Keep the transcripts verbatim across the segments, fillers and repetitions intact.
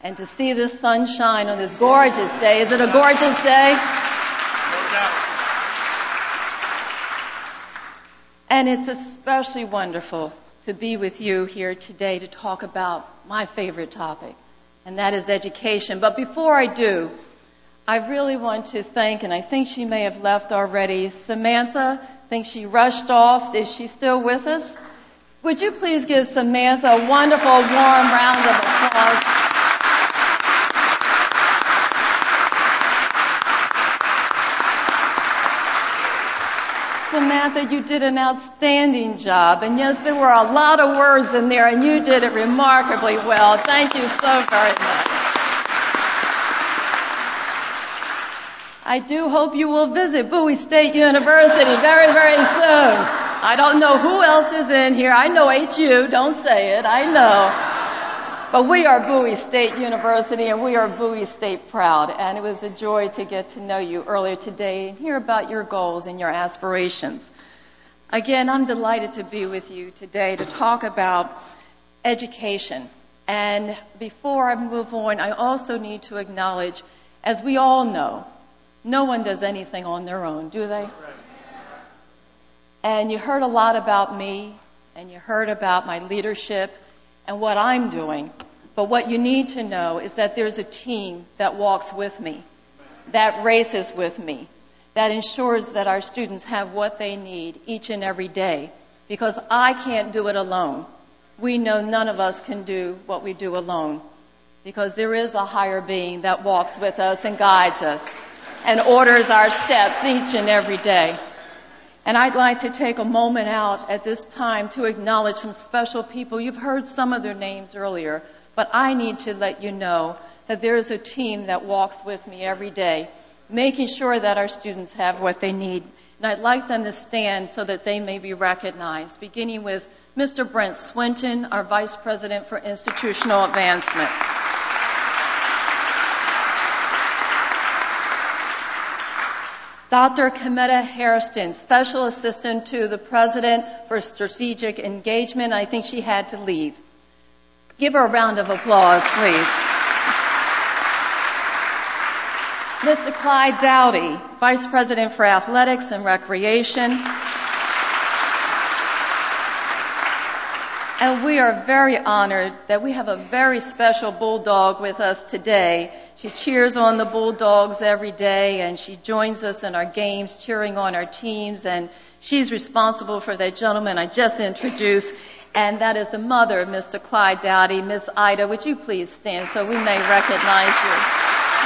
and to see the sun shine on this gorgeous day. Is it a gorgeous day? No doubt. And it's especially wonderful to be with you here today to talk about my favorite topic, and that is education. But before I do, I really want to thank, and I think she may have left already, Samantha. I think she rushed off. Is she still with us? Would you please give Samantha a wonderful, warm round of applause? Samantha, you did an outstanding job. And yes, there were a lot of words in there, and you did it remarkably well. Thank you so very much. I do hope you will visit Bowie State University very, very soon. I don't know who else is in here. I know H U. Don't say it. I know. But we are Bowie State University, and we are Bowie State proud. And it was a joy to get to know you earlier today and hear about your goals and your aspirations. Again, I'm delighted to be with you today to talk about education. And before I move on, I also need to acknowledge, as we all know, no one does anything on their own, do they? And you heard a lot about me, and you heard about my leadership and what I'm doing. But what you need to know is that there's a team that walks with me, that races with me, that ensures that our students have what they need each and every day. Because I can't do it alone. We know none of us can do what we do alone. Because there is a higher being that walks with us and guides us and orders our steps each and every day. And I'd like to take a moment out at this time to acknowledge some special people. You've heard some of their names earlier, but I need to let you know that there is a team that walks with me every day, making sure that our students have what they need. And I'd like them to stand so that they may be recognized, beginning with Mister Brent Swinton, our Vice President for Institutional Advancement. Doctor Kametta Hairston, Special Assistant to the President for Strategic Engagement. I think she had to leave. Give her a round of applause, please. Mister Clyde Dowdy, Vice President for Athletics and Recreation. And we are very honored that we have a very special Bulldog with us today. She cheers on the Bulldogs every day, and she joins us in our games, cheering on our teams, and she's responsible for that gentleman I just introduced, and that is the mother of Mister Clyde Dowdy, Miss Ida. Would you please stand so we may recognize you?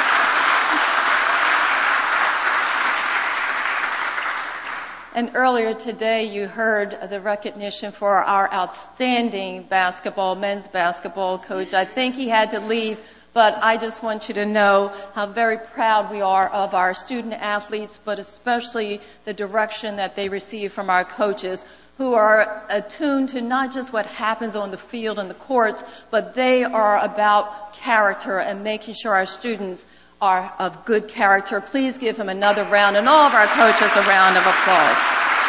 And earlier today, you heard the recognition for our outstanding basketball, men's basketball coach. I think he had to leave, but I just want you to know how very proud we are of our student athletes, but especially the direction that they receive from our coaches, who are attuned to not just what happens on the field and the courts, but they are about character and making sure our students are of good character. Please give him another round, and all of our coaches a round of applause.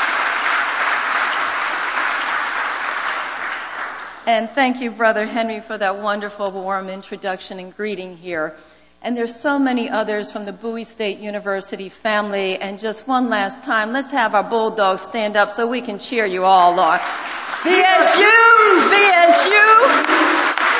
And thank you, Brother Henry, for that wonderful, warm introduction and greeting here. And there's so many others from the Bowie State University family. And just one last time, let's have our Bulldogs stand up so we can cheer you all on. B S U! B S U!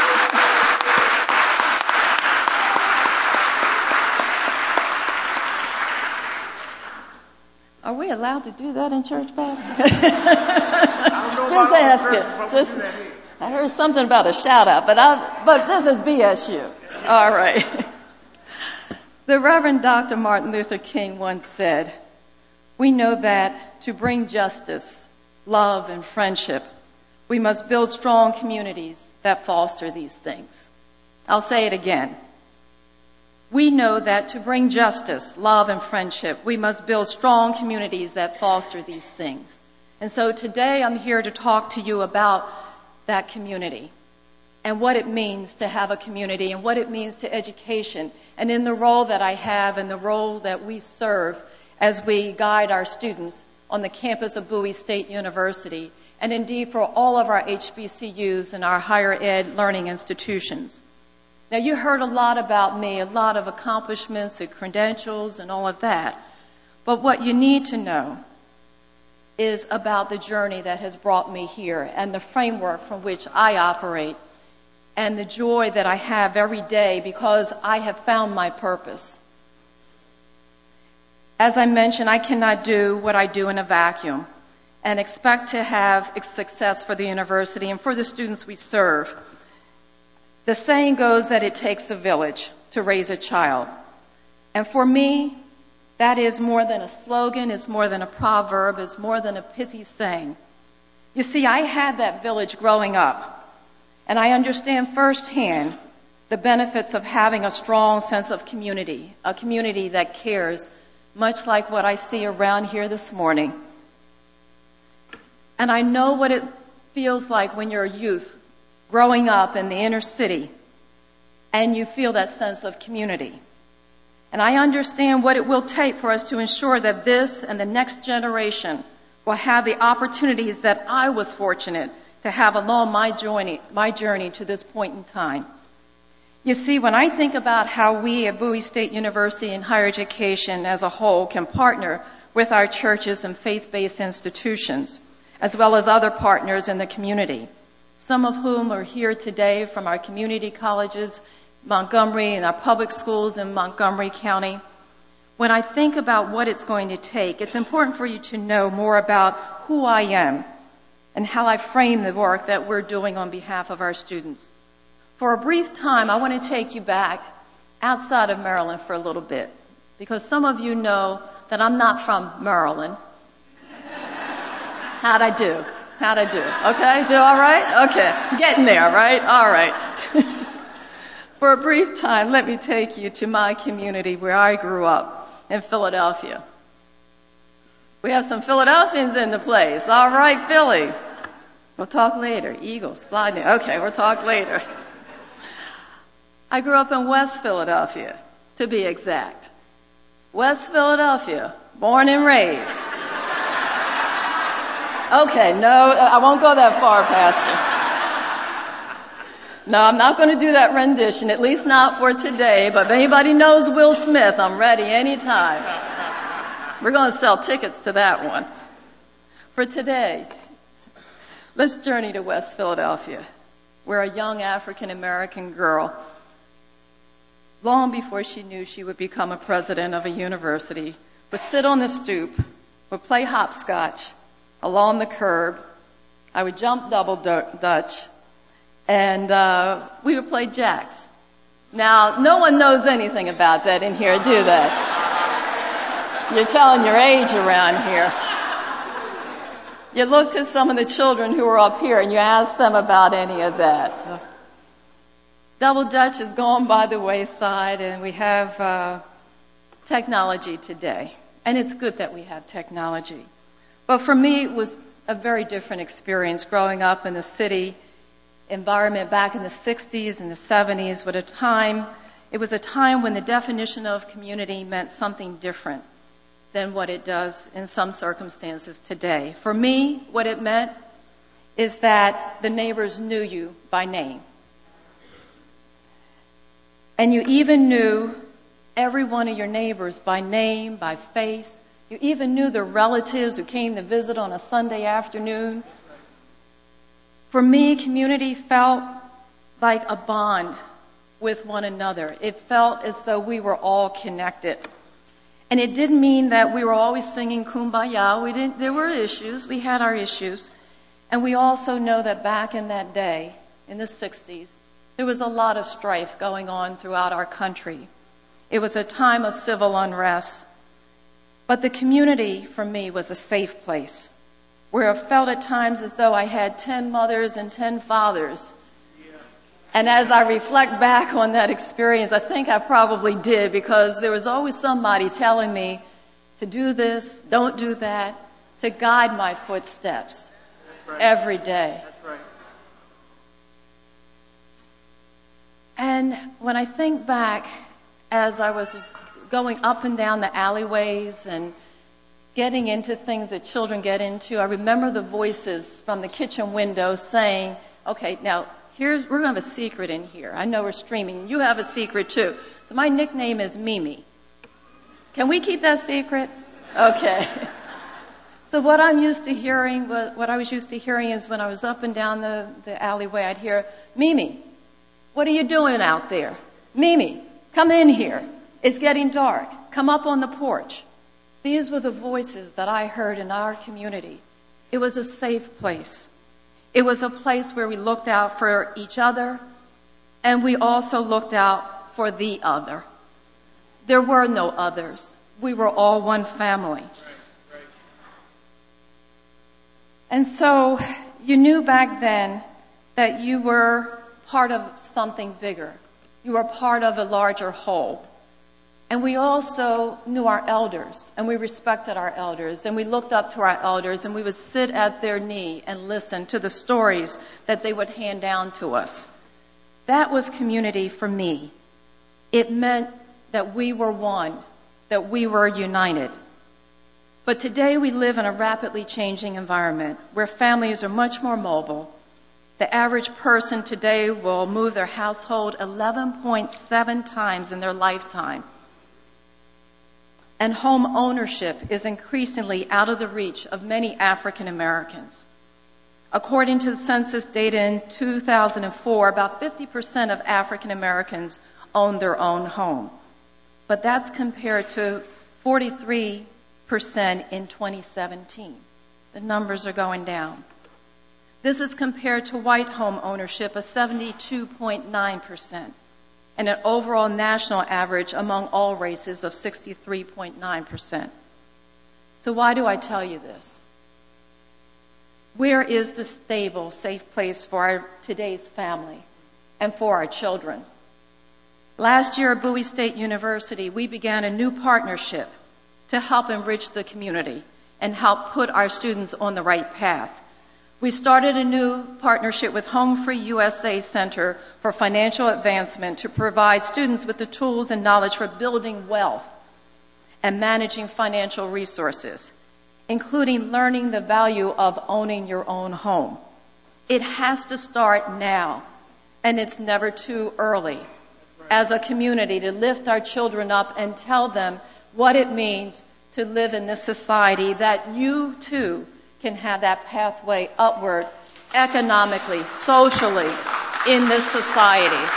Are we allowed to do that in church, Pastor? Just ask it. Just, I heard something about a shout out, but I, but this is B S U. All right. The Reverend Doctor Martin Luther King once said, "We know that to bring justice, love, and friendship, we must build strong communities that foster these things." I'll say it again. We know that to bring justice, love, and friendship, we must build strong communities that foster these things. And so today I'm here to talk to you about that community and what it means to have a community and what it means to education, and in the role that I have and the role that we serve as we guide our students on the campus of Bowie State University, and indeed for all of our H B C Us and our higher ed learning institutions. Now, you heard a lot about me, a lot of accomplishments and credentials and all of that. But what you need to know is about the journey that has brought me here and the framework from which I operate and the joy that I have every day because I have found my purpose. As I mentioned, I cannot do what I do in a vacuum and expect to have success for the university and for the students we serve. The saying goes that it takes a village to raise a child. And for me, that is more than a slogan, it's more than a proverb, it's more than a pithy saying. You see, I had that village growing up, and I understand firsthand the benefits of having a strong sense of community, a community that cares, much like what I see around here this morning. And I know what it feels like when you're a youth growing up in the inner city and you feel that sense of community. And I understand what it will take for us to ensure that this and the next generation will have the opportunities that I was fortunate to have along my journey, my journey to this point in time. You see, when I think about how we at Bowie State University and higher education as a whole can partner with our churches and faith-based institutions, as well as other partners in the community, some of whom are here today from our community colleges, Montgomery, and our public schools in Montgomery County. When I think about what it's going to take, it's important for you to know more about who I am and how I frame the work that we're doing on behalf of our students. For a brief time, I want to take you back outside of Maryland for a little bit, because some of you know that I'm not from Maryland. How'd I do? How'd I do? Okay, do all right? Okay, getting there, right? All right. For a brief time, let me take you to my community where I grew up in Philadelphia. We have some Philadelphians in the place. All right, Philly. We'll talk later. Eagles, fly there. Okay, we'll talk later. I grew up in West Philadelphia, to be exact. West Philadelphia, born and raised. Okay, no, I won't go that far, Pastor. No, I'm not going to do that rendition, at least not for today, but if anybody knows Will Smith, I'm ready anytime. We're going to sell tickets to that one. For today, let's journey to West Philadelphia, where a young African-American girl, long before she knew she would become a president of a university, would sit on the stoop, would play hopscotch along the curb. I would jump double dutch, and uh, we would play jacks. Now, no one knows anything about that in here, do they? You're telling your age around here. You look to some of the children who are up here and you ask them about any of that. Double Dutch is gone by the wayside, and we have uh, technology today. And it's good that we have technology. But for me, it was a very different experience growing up in the city environment back in the sixties and the seventies. With a time, it was a time when the definition of community meant something different than what it does in some circumstances today. For me, what it meant is that the neighbors knew you by name. And you even knew every one of your neighbors by name, by face. You even knew their relatives who came to visit on a Sunday afternoon. For me, community felt like a bond with one another. It felt as though we were all connected. And it didn't mean that we were always singing Kumbaya. We didn't, there were issues. We had our issues. And we also know that back in that day, in the sixties, there was a lot of strife going on throughout our country. It was a time of civil unrest. But the community, for me, was a safe place, where it felt at times as though I had ten mothers and ten fathers. And as I reflect back on that experience, I think I probably did, because there was always somebody telling me to do this, don't do that, to guide my footsteps right. every day. That's right. And when I think back, as I was going up and down the alleyways and getting into things that children get into, I remember the voices from the kitchen window saying, okay, now Here's, we're going to have a secret in here. I know we're streaming. You have a secret too. So my nickname is Mimi. Can we keep that secret? Okay. So what I'm used to hearing, what, what I was used to hearing is when I was up and down the, the alleyway, I'd hear, Mimi, what are you doing out there? Mimi, come in here. It's getting dark. Come up on the porch. These were the voices that I heard in our community. It was a safe place. It was a place where we looked out for each other, and we also looked out for the other. There were no others. We were all one family. And so you knew back then that you were part of something bigger. You were part of a larger whole. And we also knew our elders, and we respected our elders, and we looked up to our elders, and we would sit at their knee and listen to the stories that they would hand down to us. That was community for me. It meant that we were one, that we were united. But today we live in a rapidly changing environment where families are much more mobile. The average person today will move their household eleven point seven times in their lifetime. And home ownership is increasingly out of the reach of many African Americans. According to the census data in two thousand four, about fifty percent of African Americans own their own home. But that's compared to forty-three percent in twenty seventeen. The numbers are going down. This is compared to white home ownership of seventy-two point nine percent and an overall national average among all races of sixty-three point nine percent. So why do I tell you this? Where is the stable, safe place for our, today's family and for our children? Last year at Bowie State University, we began a new partnership to help enrich the community and help put our students on the right path. We started a new partnership with Home Free U S A Center for Financial Advancement to provide students with the tools and knowledge for building wealth and managing financial resources, including learning the value of owning your own home. It has to start now, and it's never too early as a community to lift our children up and tell them what it means to live in this society, that you too can have that pathway upward economically, socially, in this society.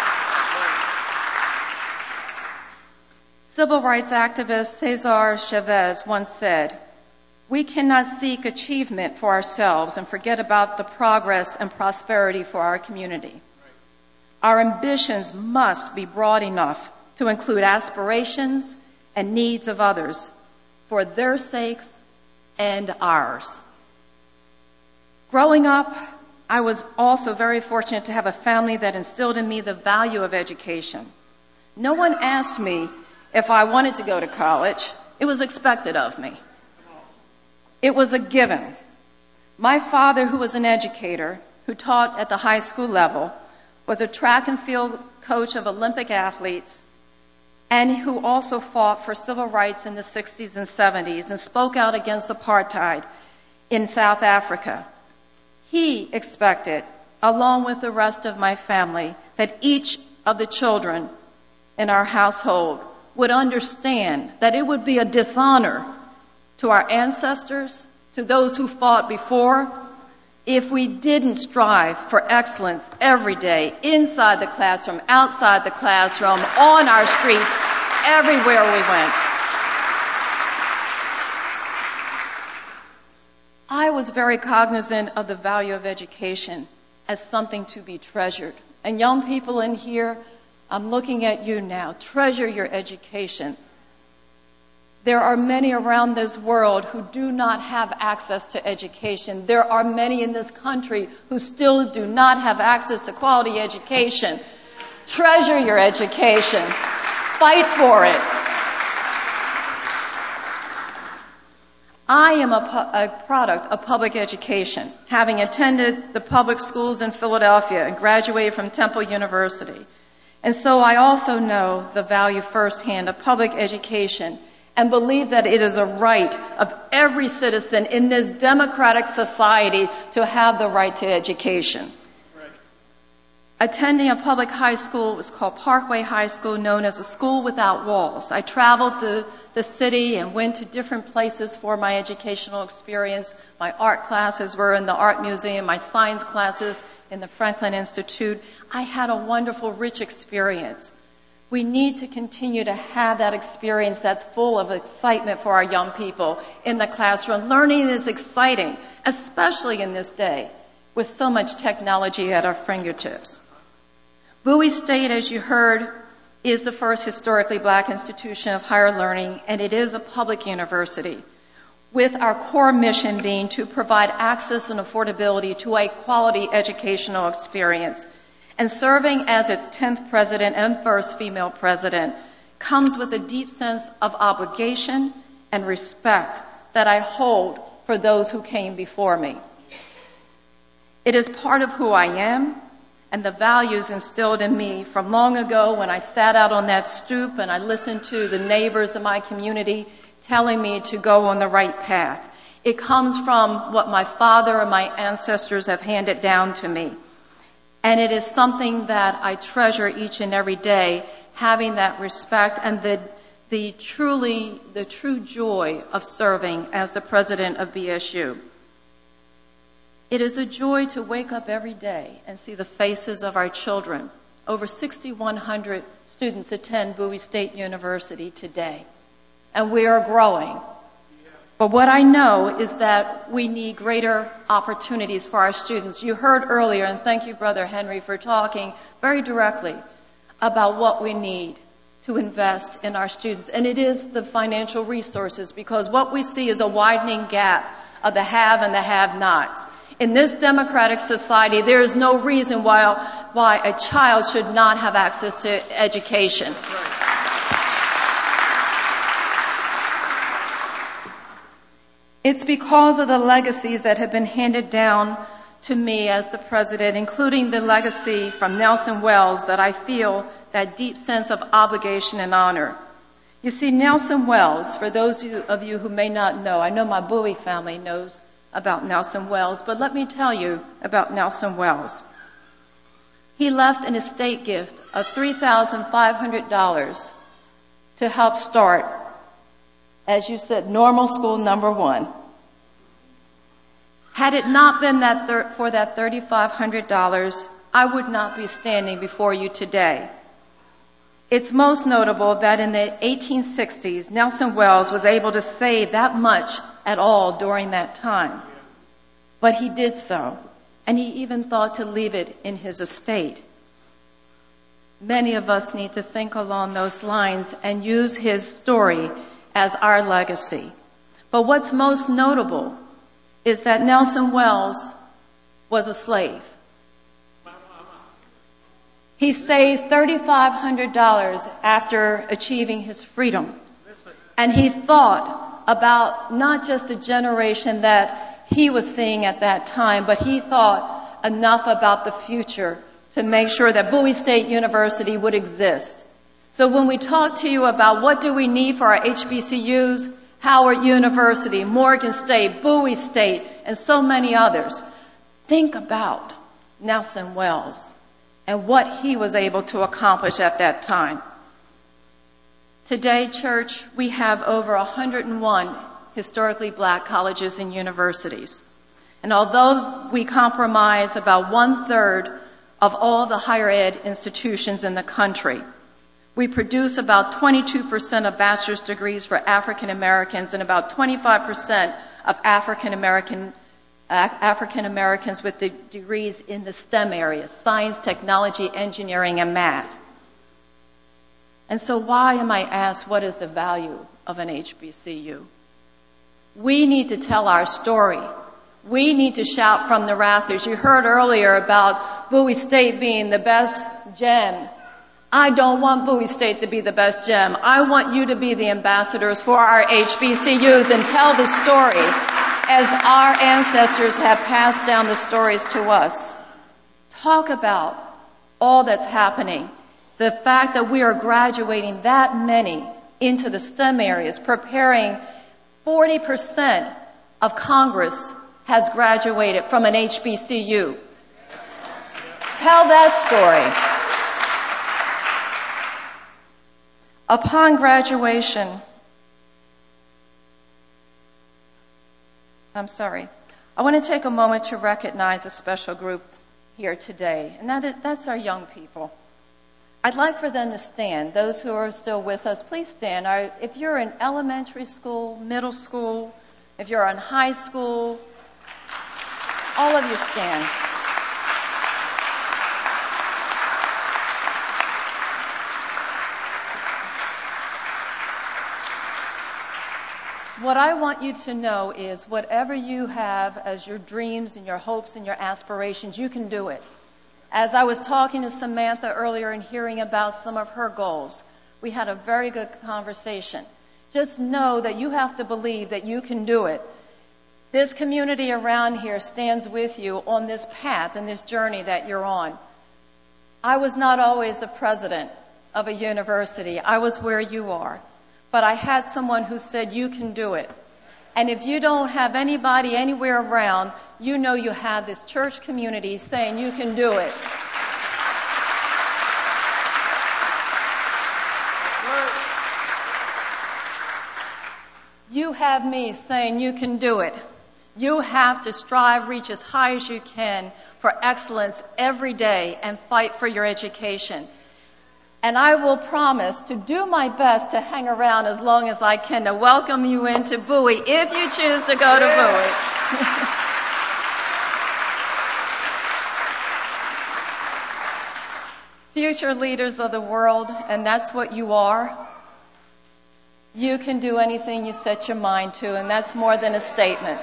Civil rights activist Cesar Chavez once said, "We cannot seek achievement for ourselves and forget about the progress and prosperity for our community. Our ambitions must be broad enough to include aspirations and needs of others for their sakes and ours." Growing up, I was also very fortunate to have a family that instilled in me the value of education. No one asked me if I wanted to go to college. It was expected of me. It was a given. My father, who was an educator, who taught at the high school level, was a track and field coach of Olympic athletes, and who also fought for civil rights in the sixties and seventies and spoke out against apartheid in South Africa. He expected, along with the rest of my family, that each of the children in our household would understand that it would be a dishonor to our ancestors, to those who fought before, if we didn't strive for excellence every day, inside the classroom, outside the classroom, on our streets, everywhere we went. I was very cognizant of the value of education as something to be treasured. And young people in here, I'm looking at you now. Treasure your education. There are many around this world who do not have access to education. There are many in this country who still do not have access to quality education. Treasure your education. Fight for it. I am a, pu- a product of public education, having attended the public schools in Philadelphia and graduated from Temple University. And so I also know the value firsthand of public education and believe that it is a right of every citizen in this democratic society to have the right to education. Right. Attending a public high school, it was called Parkway High School, known as a school without walls. I traveled the, the city and went to different places for my educational experience. My art classes were in the Art Museum, my science classes in the Franklin Institute. I had a wonderful, rich experience. We need to continue to have that experience that's full of excitement for our young people in the classroom. Learning is exciting, especially in this day with so much technology at our fingertips. Bowie State, as you heard, is the first historically black institution of higher learning, and it is a public university, with our core mission being to provide access and affordability to a quality educational experience. And serving as its tenth president and first female president comes with a deep sense of obligation and respect that I hold for those who came before me. It is part of who I am and the values instilled in me from long ago when I sat out on that stoop and I listened to the neighbors in my community telling me to go on the right path. It comes from what my father and my ancestors have handed down to me. And it is something that I treasure each and every day, having that respect and the, the truly, the true joy of serving as the president of B S U. It is a joy to wake up every day and see the faces of our children. Over six thousand one hundred students attend Bowie State University today, and we are growing. But what I know is that we need greater opportunities for our students. You heard earlier, and thank you, Brother Henry, for talking very directly about what we need to invest in our students. And it is the financial resources, because what we see is a widening gap of the have and the have-nots. In this democratic society, there is no reason why, why a child should not have access to education. It's because of the legacies that have been handed down to me as the president, including the legacy from Nelson Wells, that I feel that deep sense of obligation and honor. You see, Nelson Wells, for those of you who may not know, I know my Bowie family knows about Nelson Wells, but let me tell you about Nelson Wells. He left an estate gift of three thousand five hundred dollars to help start, as you said, normal school number one. Had it not been that thir- for that three thousand five hundred dollars, I would not be standing before you today. It's most notable that in the eighteen sixties, Nelson Wells was able to save that much at all during that time. But he did so, and he even thought to leave it in his estate. Many of us need to think along those lines and use his story as our legacy. But what's most notable is that Nelson Wells was a slave. He saved three thousand five hundred dollars after achieving his freedom. And he thought about not just the generation that he was seeing at that time, but he thought enough about the future to make sure that Bowie State University would exist. So when we talk to you about what do we need for our H B C Us, Howard University, Morgan State, Bowie State, and so many others, think about Nelson Wells and what he was able to accomplish at that time. Today, church, we have over one hundred one historically black colleges and universities. And although we comprise about one-third of all the higher ed institutions in the country, we produce about twenty-two percent of bachelor's degrees for African Americans and about twenty-five percent of African American African Americans with the degrees in the STEM areas, science, technology, engineering, and math. And so why am I asked what is the value of an H B C U? We need to tell our story. We need to shout from the rafters. You heard earlier about Bowie State being the best gem. I don't want Bowie State to be the best gem. I want you to be the ambassadors for our H B C Us and tell the story as our ancestors have passed down the stories to us. Talk about all that's happening. The fact that we are graduating that many into the STEM areas, preparing forty percent of Congress has graduated from an H B C U. Tell that story. Upon graduation, I'm sorry, I want to take a moment to recognize a special group here today, and that is, that's our young people. I'd like for them to stand. Those who are still with us, please stand. Our, if you're in elementary school, middle school, if you're in high school, all of you stand. What I want you to know is whatever you have as your dreams and your hopes and your aspirations, you can do it. As I was talking to Samantha earlier and hearing about some of her goals, we had a very good conversation. Just know that you have to believe that you can do it. This community around here stands with you on this path and this journey that you're on. I was not always the president of a university. I was where you are. But I had someone who said, you can do it. And if you don't have anybody anywhere around, you know you have this church community saying you can do it. You have me saying you can do it. You have to strive, reach as high as you can for excellence every day and fight for your education. And I will promise to do my best to hang around as long as I can to welcome you into Bowie if you choose to go to Bowie. Future leaders of the world, and that's what you are. You can do anything you set your mind to, and that's more than a statement.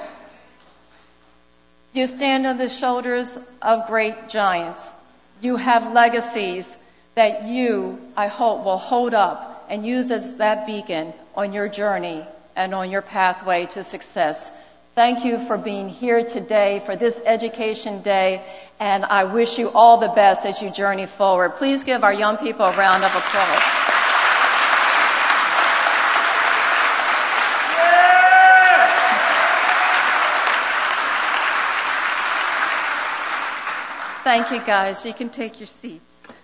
You stand on the shoulders of great giants. You have legacies that you, I hope, will hold up and use as that beacon on your journey and on your pathway to success. Thank you for being here today for this Education Day, and I wish you all the best as you journey forward. Please give our young people a round of applause. Thank you, guys. You can take your seats.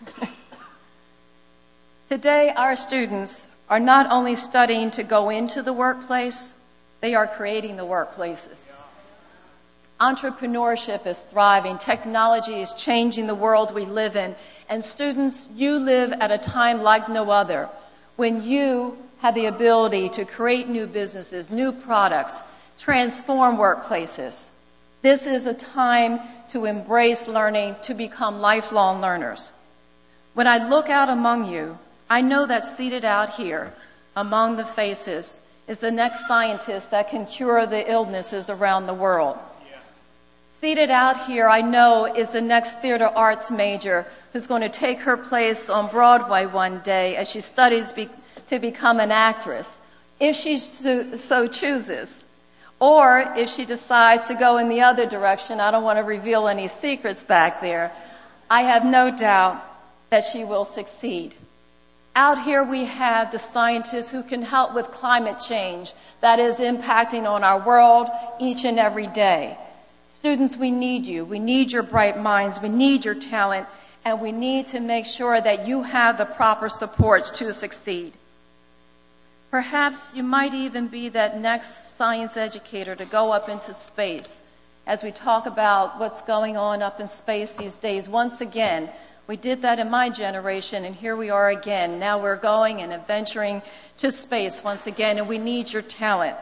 Today, our students are not only studying to go into the workplace, they are creating the workplaces. Entrepreneurship is thriving. Technology is changing the world we live in. And students, you live at a time like no other when you have the ability to create new businesses, new products, transform workplaces. This is a time to embrace learning, to become lifelong learners. When I look out among you, I know that seated out here among the faces is the next scientist that can cure the illnesses around the world. Yeah. Seated out here, I know, is the next theater arts major who's going to take her place on Broadway one day as she studies be- to become an actress, if she so, so chooses. Or if she decides to go in the other direction, I don't want to reveal any secrets back there, I have no doubt that she will succeed. Out here we have the scientists who can help with climate change that is impacting on our world each and every day. Students, we need you. We need your bright minds. We need your talent. And we need to make sure that you have the proper supports to succeed. Perhaps you might even be that next science educator to go up into space. As we talk about what's going on up in space these days, once again, we did that in my generation, and here we are again. Now we're going and adventuring to space once again, and we need your talent.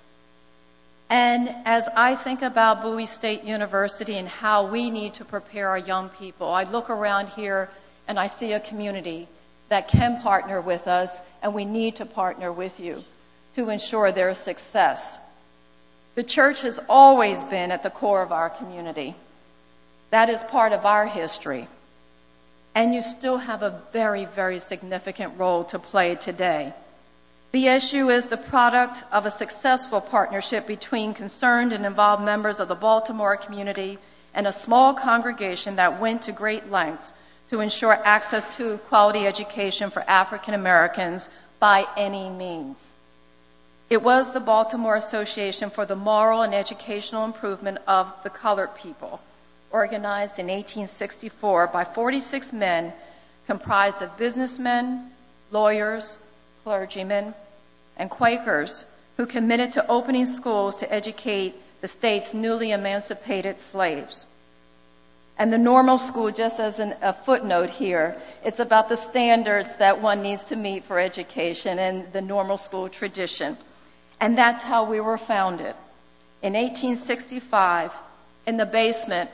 And as I think about Bowie State University and how we need to prepare our young people, I look around here and I see a community that can partner with us, and we need to partner with you to ensure their success. The church has always been at the core of our community. That is part of our history. And you still have a very, very significant role to play today. B S U is the product of a successful partnership between concerned and involved members of the Baltimore community and a small congregation that went to great lengths to ensure access to quality education for African Americans by any means. It was the Baltimore Association for the Moral and Educational Improvement of the Colored People, organized in eighteen sixty-four by forty-six men comprised of businessmen, lawyers, clergymen, and Quakers who committed to opening schools to educate the state's newly emancipated slaves. And the normal school, just as an, a footnote here, it's about the standards that one needs to meet for education and the normal school tradition. And that's how we were founded. In eighteen sixty-five, in the basement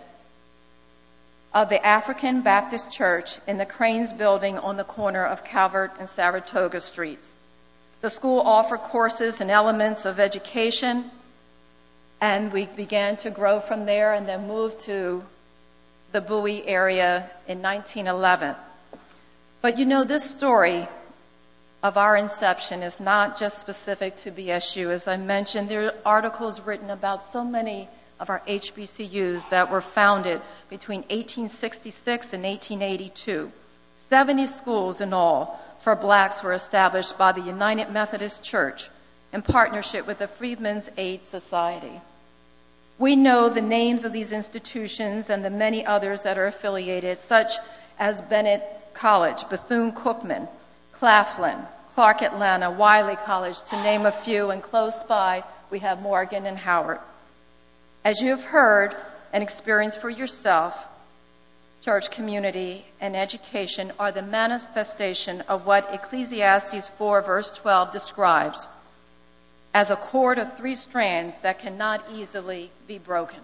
of the African Baptist Church in the Cranes Building on the corner of Calvert and Saratoga Streets. The school offered courses and elements of education, and we began to grow from there and then moved to the Bowie area in nineteen eleven. But you know, this story of our inception is not just specific to B S U. As I mentioned, there are articles written about so many of our H B C Us that were founded between eighteen sixty-six and eighteen eighty-two. seventy schools in all for blacks were established by the United Methodist Church in partnership with the Freedmen's Aid Society. We know the names of these institutions and the many others that are affiliated, such as Bennett College, Bethune-Cookman, Claflin, Clark Atlanta, Wiley College, to name a few, and close by we have Morgan and Howard. As you have heard and experienced for yourself, church community and education are the manifestation of what Ecclesiastes four verse twelve describes as a cord of three strands that cannot easily be broken.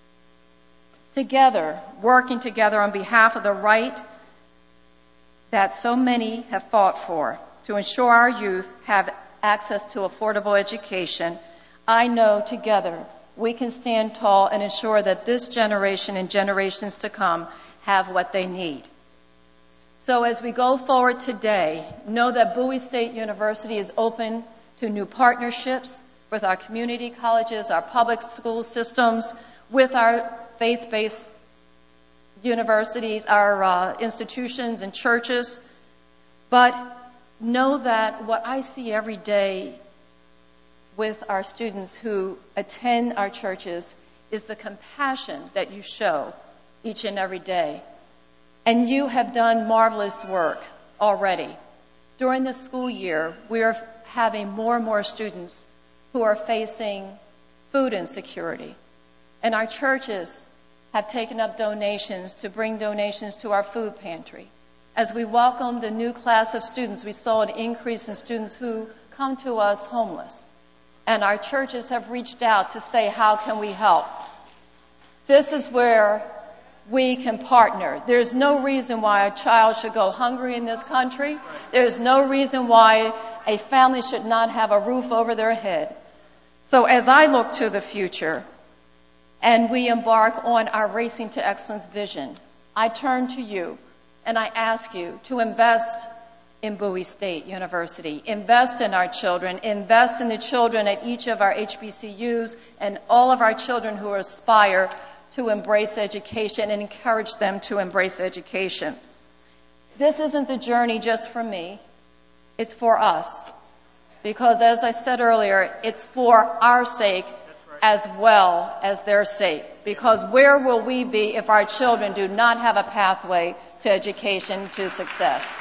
Together, working together on behalf of the right that so many have fought for, to ensure our youth have access to affordable education, I know together we can stand tall and ensure that this generation and generations to come have what they need. So as we go forward today, know that Bowie State University is open to new partnerships with our community colleges, our public school systems, with our faith-based universities, our uh, institutions and churches. But know that what I see every day with our students who attend our churches is the compassion that you show each and every day. And you have done marvelous work already. During the school year, we are having more and more students who are facing food insecurity. And our churches have taken up donations to bring donations to our food pantry. As we welcomed a new class of students, we saw an increase in students who come to us homeless. And our churches have reached out to say, how can we help? This is where we can partner. There's no reason why a child should go hungry in this country. There's no reason why a family should not have a roof over their head. So as I look to the future and we embark on our Racing to Excellence vision, I turn to you and I ask you to invest in Bowie State University, invest in our children, invest in the children at each of our H B C Us and all of our children who aspire to embrace education and encourage them to embrace education. This isn't the journey just for me. It's for us. Because as I said earlier, it's for our sake as well as their sake. Because where will we be if our children do not have a pathway to education, to success?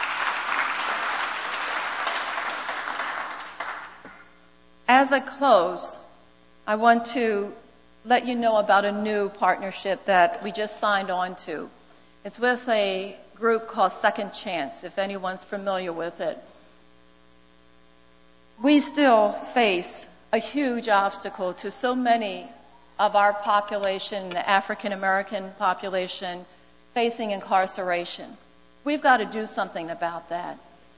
As I close, I want to let you know about a new partnership that we just signed on to. It's with a group called Second Chance, if anyone's familiar with it. We still face a huge obstacle to so many of our population, the African American population, facing incarceration. We've got to do something about that.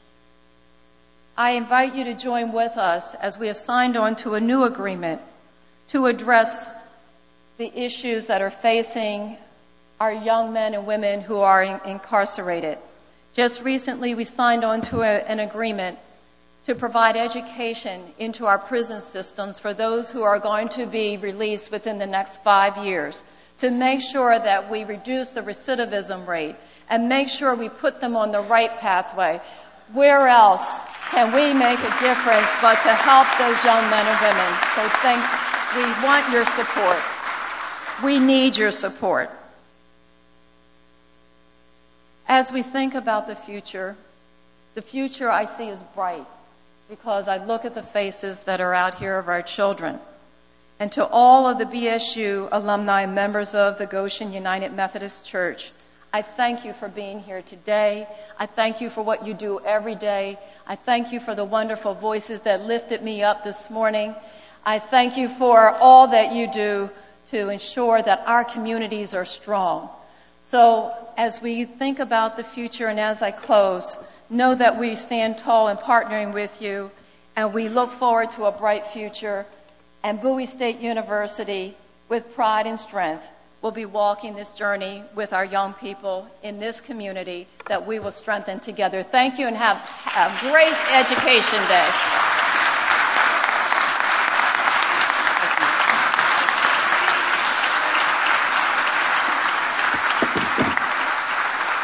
I invite you to join with us as we have signed on to a new agreement to address the issues that are facing our young men and women who are in, incarcerated. Just recently, we signed on to a, an agreement to provide education into our prison systems for those who are going to be released within the next five years, to make sure that we reduce the recidivism rate and make sure we put them on the right pathway. Where else can we make a difference but to help those young men and women? So thank, we want your support. We need your support. As we think about the future, the future I see is bright because I look at the faces that are out here of our children. And to all of the B S U alumni, members of the Goshen United Methodist Church, I thank you for being here today. I thank you for what you do every day. I thank you for the wonderful voices that lifted me up this morning. I thank you for all that you do to ensure that our communities are strong. So as we think about the future and as I close, know that we stand tall in partnering with you, and we look forward to a bright future. And Bowie State University, with pride and strength, will be walking this journey with our young people in this community that we will strengthen together. Thank you and have a great Education Day.